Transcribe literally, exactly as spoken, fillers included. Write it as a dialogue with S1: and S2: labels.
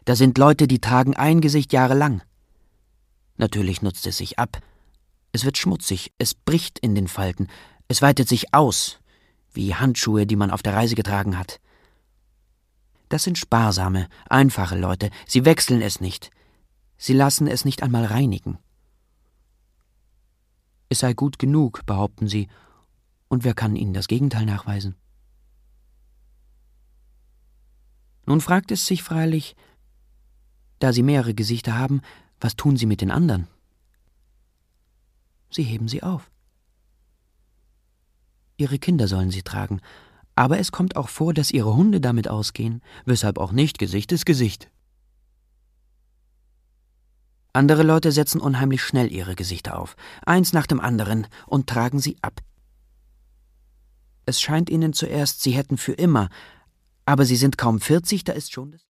S1: Da sind Leute, die tragen ein Gesicht jahrelang. Natürlich nutzt es sich ab. Es wird schmutzig, es bricht in den Falten, es weitet sich aus, wie Handschuhe, die man auf der Reise getragen hat. Das sind sparsame, einfache Leute, sie wechseln es nicht. Sie lassen es nicht einmal reinigen. Es sei gut genug, behaupten sie, und wer kann ihnen das Gegenteil nachweisen? Nun fragt es sich freilich, da sie mehrere Gesichter haben, was tun sie mit den anderen? Sie heben sie auf. Ihre Kinder sollen sie tragen, aber es kommt auch vor, dass ihre Hunde damit ausgehen, weshalb auch nicht Gesicht ist Gesicht. Andere Leute setzen unheimlich schnell ihre Gesichter auf, eins nach dem anderen, und tragen sie ab. Es scheint ihnen zuerst, sie hätten für immer, aber sie sind kaum vierzig, da ist schon das